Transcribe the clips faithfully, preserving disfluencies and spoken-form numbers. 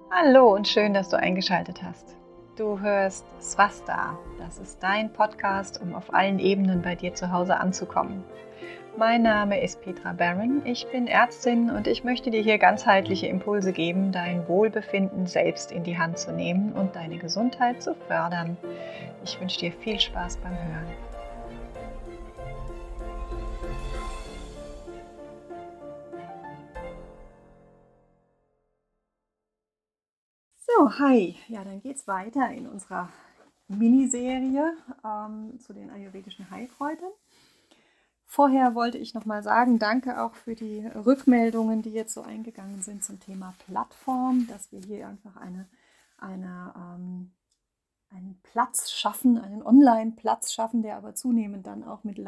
Hallo und schön, dass du eingeschaltet hast. Du hörst Swasta. Das ist dein Podcast, um auf allen Ebenen bei dir zu Hause anzukommen. Mein Name ist Petra Barron, ich bin Ärztin und ich möchte dir hier ganzheitliche Impulse geben, dein Wohlbefinden selbst in die Hand zu nehmen und deine Gesundheit zu fördern. Ich wünsche dir viel Spaß beim Hören. So, hi. Ja, dann geht's weiter in unserer Miniserie ähm, zu den ayurvedischen Heilkräutern. Vorher wollte ich nochmal sagen, danke auch für die Rückmeldungen, die jetzt so eingegangen sind zum Thema Plattform, dass wir hier einfach eine, eine, ähm, einen Platz schaffen, einen Online-Platz schaffen, der aber zunehmend dann auch mit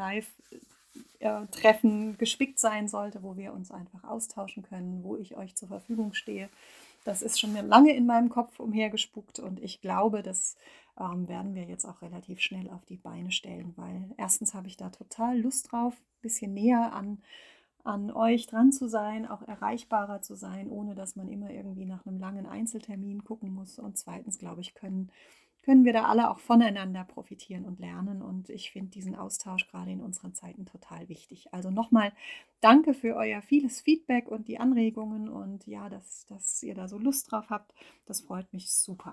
Live-Treffen gespickt sein sollte, wo wir uns einfach austauschen können, wo ich euch zur Verfügung stehe. Das ist schon lange in meinem Kopf umhergespuckt und ich glaube, das ähm, werden wir jetzt auch relativ schnell auf die Beine stellen, weil erstens habe ich da total Lust drauf, ein bisschen näher an, an euch dran zu sein, auch erreichbarer zu sein, ohne dass man immer irgendwie nach einem langen Einzeltermin gucken muss. Und zweitens, glaube ich, können, können wir da alle auch voneinander profitieren und lernen. Und ich finde diesen Austausch gerade in unseren Zeiten total wichtig. Also nochmal danke für euer vieles Feedback und die Anregungen und ja, dass, dass ihr da so Lust drauf habt. Das freut mich super.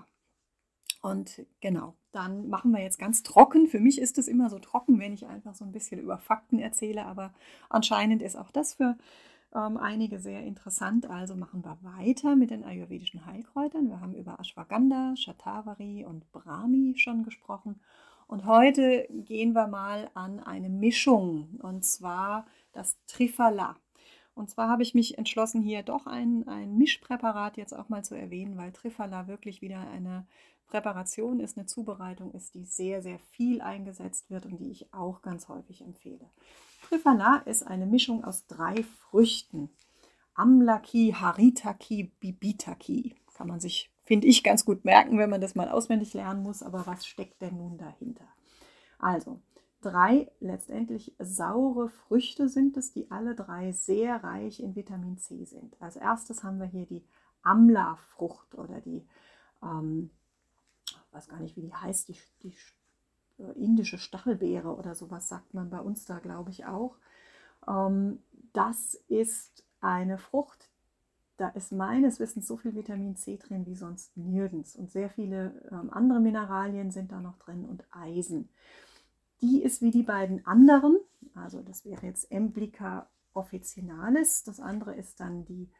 Und genau, dann machen wir jetzt ganz trocken. Für mich ist es immer so trocken, wenn ich einfach so ein bisschen über Fakten erzähle, aber anscheinend ist auch das für ähm, einige sehr interessant. Also machen wir weiter mit den ayurvedischen Heilkräutern. Wir haben über Ashwagandha, Shatavari und Brahmi schon gesprochen. Und heute gehen wir mal an eine Mischung, und zwar das Triphala. Und zwar habe ich mich entschlossen, hier doch ein, ein Mischpräparat jetzt auch mal zu erwähnen, weil Triphala wirklich wieder eine Präparation ist, eine Zubereitung ist, die sehr, sehr viel eingesetzt wird und die ich auch ganz häufig empfehle. Triphala ist eine Mischung aus drei Früchten. Amlaki, Haritaki, Bibitaki. Kann man sich, finde ich, ganz gut merken, wenn man das mal auswendig lernen muss. Aber was steckt denn nun dahinter? Also, drei letztendlich saure Früchte sind es, die alle drei sehr reich in Vitamin C sind. Als erstes haben wir hier die Amla-Frucht oder die ähm, ich weiß gar nicht, wie die heißt, die, die indische Stachelbeere oder sowas sagt man bei uns da, glaube ich, auch. Ähm, das ist eine Frucht, da ist meines Wissens so viel Vitamin C drin wie sonst nirgends. Und sehr viele ähm, andere Mineralien sind da noch drin und Eisen. Die ist wie die beiden anderen, also das wäre jetzt Emblica officinalis, das andere ist dann die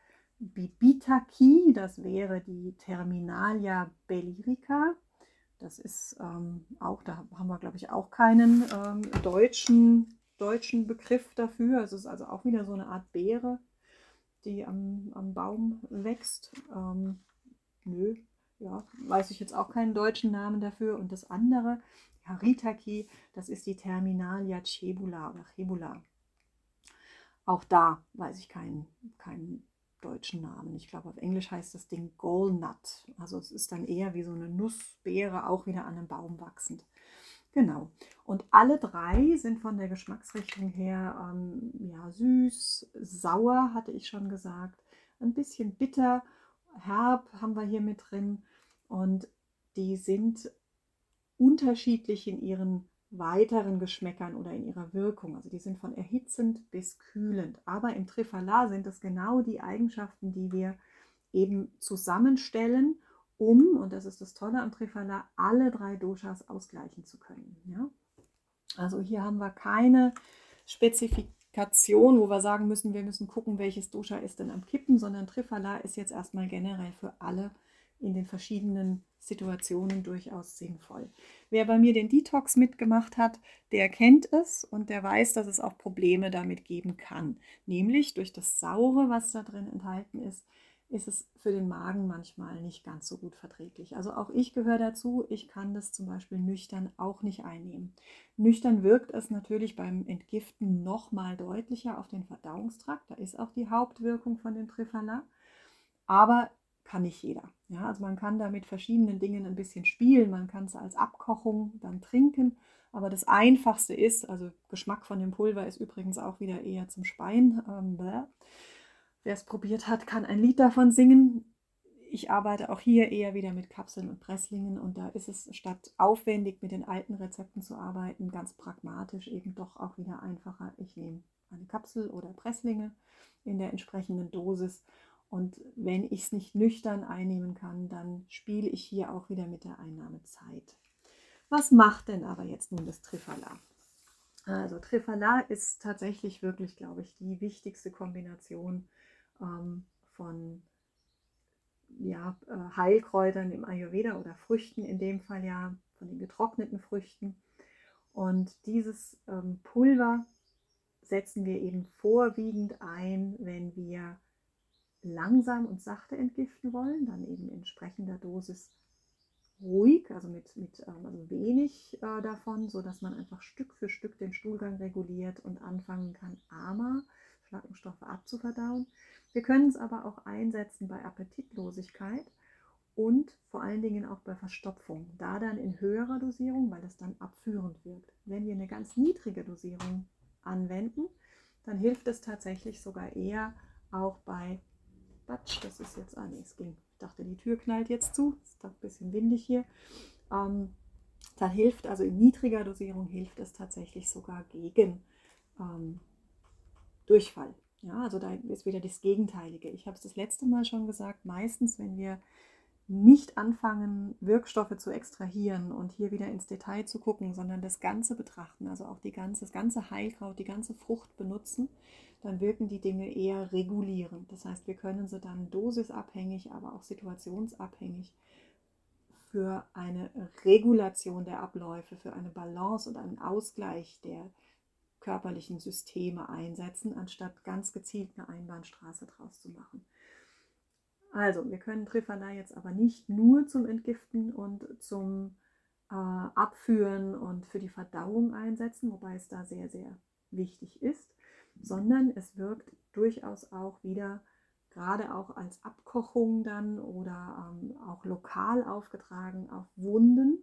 Bibitaki, das wäre die Terminalia bellirica. Das ist ähm, auch, da haben wir, glaube ich, auch keinen ähm, deutschen, deutschen Begriff dafür. Es ist also auch wieder so eine Art Beere, die am, am Baum wächst. Ähm, nö, ja, weiß ich jetzt auch keinen deutschen Namen dafür. Und das andere, Haritaki, das ist die Terminalia cebula oder Chebula. Auch da weiß ich keinen, keinen deutschen Namen. Ich glaube, auf Englisch heißt das Ding Gallnut. Also es ist dann eher wie so eine Nussbeere, auch wieder an einem Baum wachsend. Genau. Und alle drei sind von der Geschmacksrichtung her ähm, ja, süß, sauer, hatte ich schon gesagt. Ein bisschen bitter, herb haben wir hier mit drin. Und die sind unterschiedlich in ihren weiteren Geschmäckern oder in ihrer Wirkung. Also die sind von erhitzend bis kühlend. Aber im Triphala sind es genau die Eigenschaften, die wir eben zusammenstellen, um, und das ist das Tolle am Triphala, alle drei Doshas ausgleichen zu können. Ja? Also hier haben wir keine Spezifikation, wo wir sagen müssen, wir müssen gucken, welches Dosha ist denn am Kippen, sondern Triphala ist jetzt erstmal generell für alle in den verschiedenen Situationen durchaus sinnvoll. Wer bei mir den Detox mitgemacht hat, der kennt es und der weiß, dass es auch Probleme damit geben kann. Nämlich durch das Saure, was da drin enthalten ist, ist es für den Magen manchmal nicht ganz so gut verträglich. Also auch ich gehöre dazu, ich kann das zum Beispiel nüchtern auch nicht einnehmen. Nüchtern wirkt es natürlich beim Entgiften noch mal deutlicher auf den Verdauungstrakt, da ist auch die Hauptwirkung von dem Triphala, aber kann nicht jeder. Ja, also man kann da mit verschiedenen Dingen ein bisschen spielen, man kann es als Abkochung dann trinken, aber das Einfachste ist, also Geschmack von dem Pulver ist übrigens auch wieder eher zum Speien. Ähm, Wer es probiert hat, kann ein Lied davon singen. ich arbeite auch hier eher wieder mit Kapseln und Presslingen und da ist es statt aufwendig mit den alten Rezepten zu arbeiten, ganz pragmatisch eben doch auch wieder einfacher. Ich nehme eine Kapsel oder Presslinge in der entsprechenden Dosis und wenn ich es nicht nüchtern einnehmen kann, dann spiele ich hier auch wieder mit der Einnahmezeit. Was macht denn aber jetzt nun das Triphala? Also Triphala ist tatsächlich wirklich, glaube ich, die wichtigste Kombination ähm, von ja, Heilkräutern im Ayurveda oder Früchten, in dem Fall ja von den getrockneten Früchten. Und dieses ähm, Pulver setzen wir eben vorwiegend ein, wenn wir langsam und sachte entgiften wollen, dann eben in entsprechender Dosis ruhig, also mit, mit ähm, also wenig äh, davon, sodass man einfach Stück für Stück den Stuhlgang reguliert und anfangen kann, AMA, Schlackenstoffe, abzuverdauen. Wir können es aber auch einsetzen bei Appetitlosigkeit und vor allen Dingen auch bei Verstopfung, da dann in höherer Dosierung, weil das dann abführend wirkt. Wenn wir eine ganz niedrige Dosierung anwenden, dann hilft es tatsächlich sogar eher auch bei Batsch, das ist jetzt, ah nee, es ging. Ich dachte, die Tür knallt jetzt zu, es ist doch ein bisschen windig hier. Ähm, dann hilft, also in niedriger Dosierung hilft es tatsächlich sogar gegen ähm, Durchfall. Ja, also da ist wieder das Gegenteilige. Ich habe es das letzte Mal schon gesagt, meistens, wenn wir nicht anfangen, Wirkstoffe zu extrahieren und hier wieder ins Detail zu gucken, sondern das Ganze betrachten, also auch die ganze, das ganze Heilkraut, die ganze Frucht benutzen, dann wirken die Dinge eher regulierend. Das heißt, wir können sie dann dosisabhängig, aber auch situationsabhängig für eine Regulation der Abläufe, für eine Balance und einen Ausgleich der körperlichen Systeme einsetzen, anstatt ganz gezielt eine Einbahnstraße draus zu machen. Also, wir können Triphala jetzt aber nicht nur zum Entgiften und zum äh, Abführen und für die Verdauung einsetzen, wobei es da sehr, sehr wichtig ist, sondern es wirkt durchaus auch wieder, gerade auch als Abkochung dann oder ähm, auch lokal aufgetragen auf Wunden.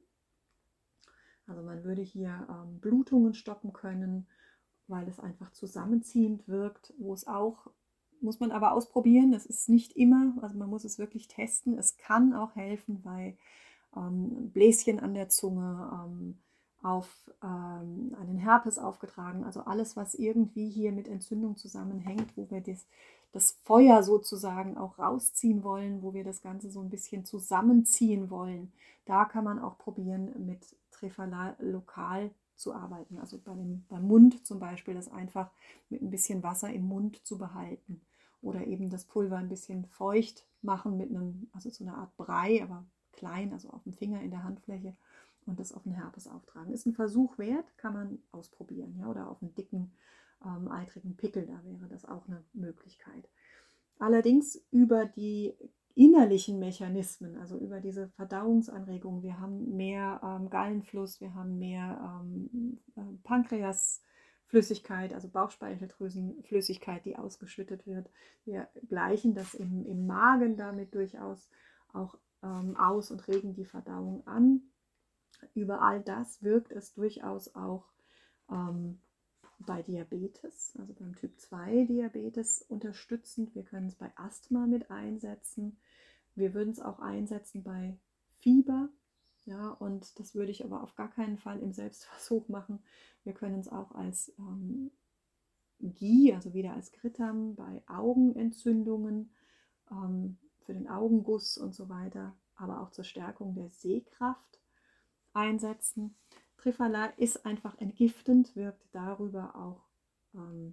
Also man würde hier ähm, Blutungen stoppen können, weil es einfach zusammenziehend wirkt, wo es auch, muss man aber ausprobieren, das ist nicht immer, also man muss es wirklich testen. Es kann auch helfen bei ähm, Bläschen an der Zunge, ähm, auf ähm, einen Herpes aufgetragen, also alles, was irgendwie hier mit Entzündung zusammenhängt, wo wir das, das Feuer sozusagen auch rausziehen wollen, wo wir das Ganze so ein bisschen zusammenziehen wollen. Da kann man auch probieren, mit Triphala lokal zu arbeiten. Also bei dem, beim Mund zum Beispiel, das einfach mit ein bisschen Wasser im Mund zu behalten. Oder eben das Pulver ein bisschen feucht machen mit einem, also so einer Art Brei, aber klein, also auf dem Finger in der Handfläche und das auf den Herpes auftragen. Ist ein Versuch wert, kann man ausprobieren. Ja? Oder auf einen dicken, ähm, eitrigen Pickel, da wäre das auch eine Möglichkeit. Allerdings über die innerlichen Mechanismen, also über diese Verdauungsanregungen. Wir haben mehr ähm, Gallenfluss, wir haben mehr ähm, äh, Pankreasflüssigkeit, also Bauchspeicheldrüsenflüssigkeit, die ausgeschüttet wird. Wir gleichen das im, im Magen damit durchaus auch ähm, aus und regen die Verdauung an. Über all das wirkt es durchaus auch ähm, bei Diabetes, also beim Typ zwei Diabetes unterstützend. Wir können es bei Asthma mit einsetzen. Wir würden es auch einsetzen bei Fieber. Ja, und das würde ich aber auf gar keinen Fall im Selbstversuch machen. Wir können es auch als ähm, Ghee, also wieder als Kritam, bei Augenentzündungen, ähm, für den Augenguss und so weiter, aber auch zur Stärkung der Sehkraft einsetzen. Triphala ist einfach entgiftend, wirkt darüber auch ähm,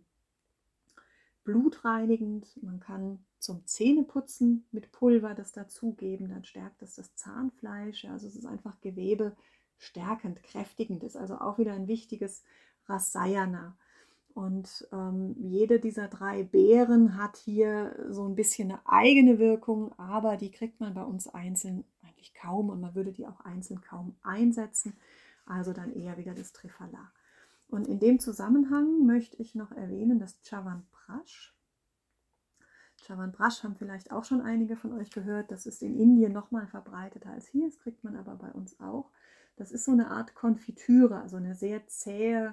blutreinigend. Man kann zum Zähneputzen mit Pulver das dazugeben, dann stärkt es das Zahnfleisch. Also es ist einfach Gewebe stärkend, kräftigend, ist also auch wieder ein wichtiges Rasayana. Und ähm, jede dieser drei Beeren hat hier so ein bisschen eine eigene Wirkung, aber die kriegt man bei uns einzeln eigentlich kaum und man würde die auch einzeln kaum einsetzen. Also dann eher wieder das Triphala. Und in dem Zusammenhang möchte ich noch erwähnen, das Chyawanprash. Chyawanprash haben vielleicht auch schon einige von euch gehört. Das ist in Indien noch mal verbreiteter als hier. Das kriegt man aber bei uns auch. Das ist so eine Art Konfitüre, also eine sehr zähe,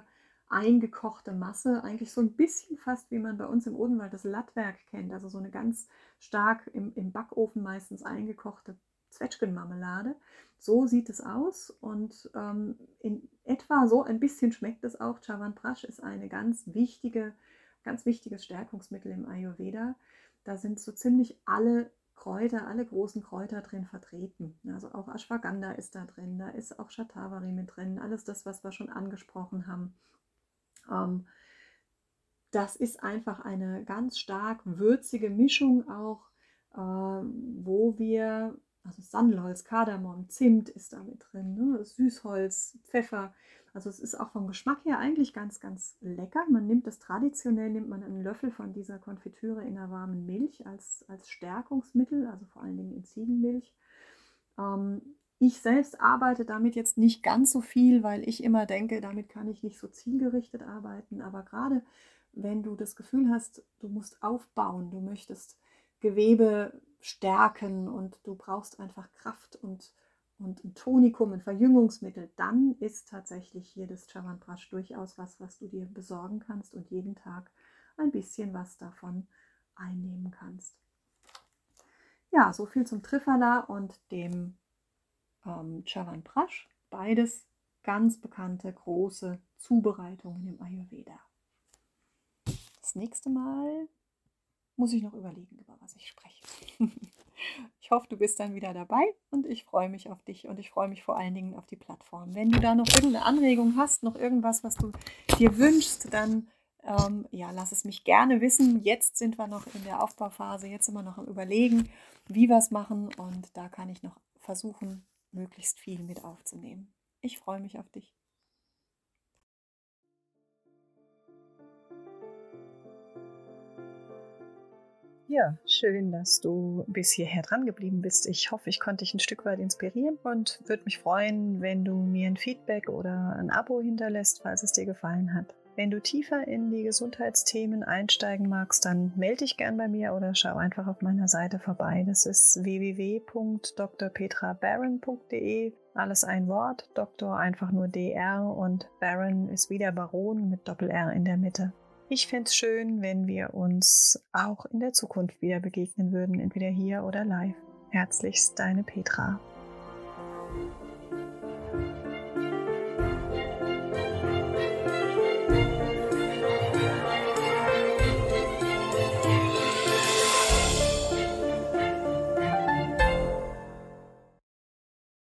eingekochte Masse, eigentlich so ein bisschen fast, wie man bei uns im Odenwald das Lattwerk kennt, also so eine ganz stark im, im Backofen meistens eingekochte Zwetschgenmarmelade. So sieht es aus und ähm, in etwa so ein bisschen schmeckt es auch. Chyawanprash ist eine ganz wichtige, ganz wichtiges Stärkungsmittel im Ayurveda. Da sind so ziemlich alle Kräuter, alle großen Kräuter drin vertreten. Also auch Ashwagandha ist da drin, da ist auch Shatavari mit drin, alles das, was wir schon angesprochen haben. Ähm, das ist einfach eine ganz stark würzige Mischung auch, äh, wo wir, also Sandelholz, Kardamom, Zimt ist da mit drin, ne? Süßholz, Pfeffer. Also es ist auch vom Geschmack her eigentlich ganz, ganz lecker. Man nimmt das traditionell, nimmt man einen Löffel von dieser Konfitüre in der warmen Milch als, als Stärkungsmittel, also vor allen Dingen in Ziegenmilch. Ähm, ich selbst arbeite damit jetzt nicht ganz so viel, weil ich immer denke, damit kann ich nicht so zielgerichtet arbeiten. Aber gerade wenn du das Gefühl hast, du musst aufbauen, du möchtest Gewebe stärken und du brauchst einfach Kraft und, und ein Tonikum, ein Verjüngungsmittel, dann ist tatsächlich hier das Chyawanprash durchaus was, was du dir besorgen kannst und jeden Tag ein bisschen was davon einnehmen kannst. Ja, so viel zum Triphala und dem ähm, Chyawanprash. Beides ganz bekannte große Zubereitungen im Ayurveda. Das nächste Mal muss ich noch überlegen, über was ich spreche. Ich hoffe, du bist dann wieder dabei und ich freue mich auf dich und ich freue mich vor allen Dingen auf die Plattform. Wenn du da noch irgendeine Anregung hast, noch irgendwas, was du dir wünschst, dann ähm, ja, lass es mich gerne wissen. Jetzt sind wir noch in der Aufbauphase, jetzt sind wir noch am Überlegen, wie wir es machen und da kann ich noch versuchen, möglichst viel mit aufzunehmen. Ich freue mich auf dich. Ja, schön, dass du bis hierher dran geblieben bist. Ich hoffe, ich konnte dich ein Stück weit inspirieren und würde mich freuen, wenn du mir ein Feedback oder ein Abo hinterlässt, falls es dir gefallen hat. Wenn du tiefer in die Gesundheitsthemen einsteigen magst, dann melde dich gern bei mir oder schau einfach auf meiner Seite vorbei. Das ist w w w punkt d r petra baron punkt d e. Alles ein Wort, Doktor einfach nur D R und Baron ist wieder Baron mit Doppel-R in der Mitte. Ich fände es schön, wenn wir uns auch in der Zukunft wieder begegnen würden, entweder hier oder live. Herzlichst, deine Petra.